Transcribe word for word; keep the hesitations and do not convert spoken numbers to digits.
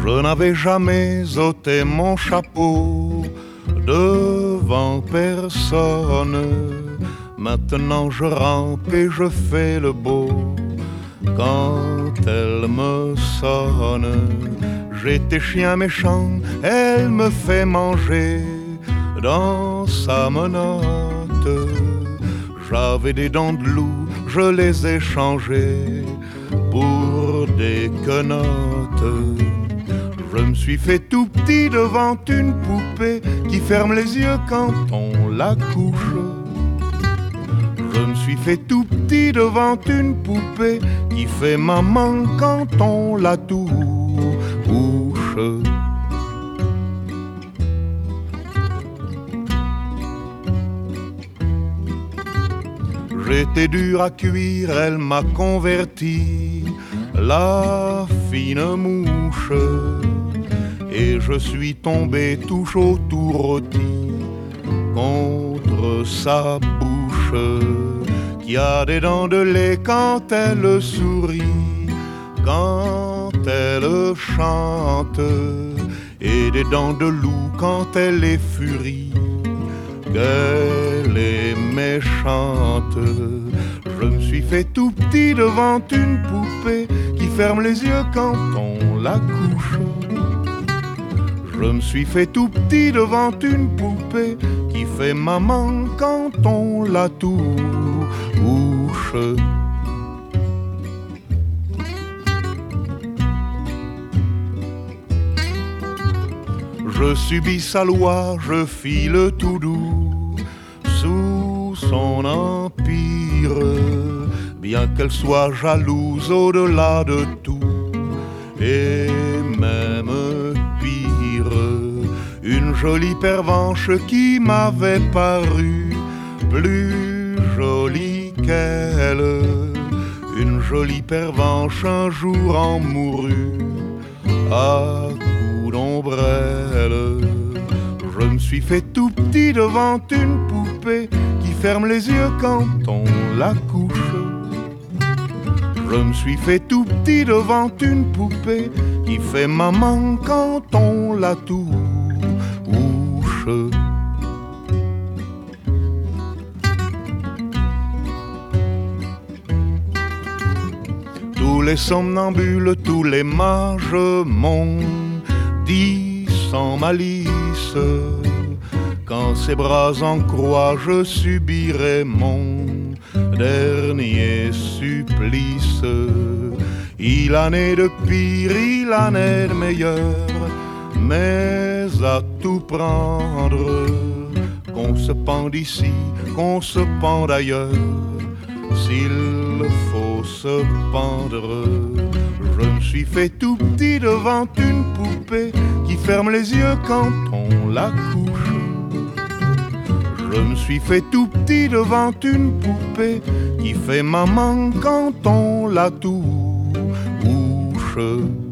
Je n'avais jamais ôté mon chapeau devant personne. Maintenant je rampe et je fais le beau. Quand elle me sonne, j'étais chien méchant, elle me fait manger dans sa menotte. J'avais des dents de loup, je les ai changées pour des quenottes. Je me suis fait tout petit devant une poupée qui ferme les yeux quand on la couche. Je me suis fait tout petit devant une poupée qui fait maman quand on la touche. J'étais dur à cuire, elle m'a converti, la fine mouche. Et je suis tombé tout chaud, tout rôti contre sa bouche, qui a des dents de lait quand elle sourit, quand elle chante, et des dents de loup quand elle est furie, qu'elle est méchante. Je me suis fait tout petit devant une poupée qui ferme les yeux quand on la couche. Je me suis fait tout petit devant une poupée qui fait maman quand on la touche. Je subis sa loi, je file tout doux sous son empire, bien qu'elle soit jalouse au-delà de tout, et même pire, une jolie pervenche qui m'avait paru plus jolie qu'elle. Une jolie pervenche un jour en mourut à coups d'ombrelle. Je me suis fait tout petit devant une poupée qui ferme les yeux quand on la couche. Je me suis fait tout petit devant une poupée qui fait maman quand on la touche. Tous les somnambules, tous les mages m'ont dit sans malice, quand ses bras en croix je subirai mon dernier supplice. Il en est de pire, il en est de meilleur, mais à tout prendre, qu'on se pende ici, qu'on se pende ailleurs, s'il faut se pendre. Je me suis fait tout petit devant une poupée qui ferme les yeux quand on la couche. Je me suis fait tout petit devant une poupée qui fait maman quand on la touche.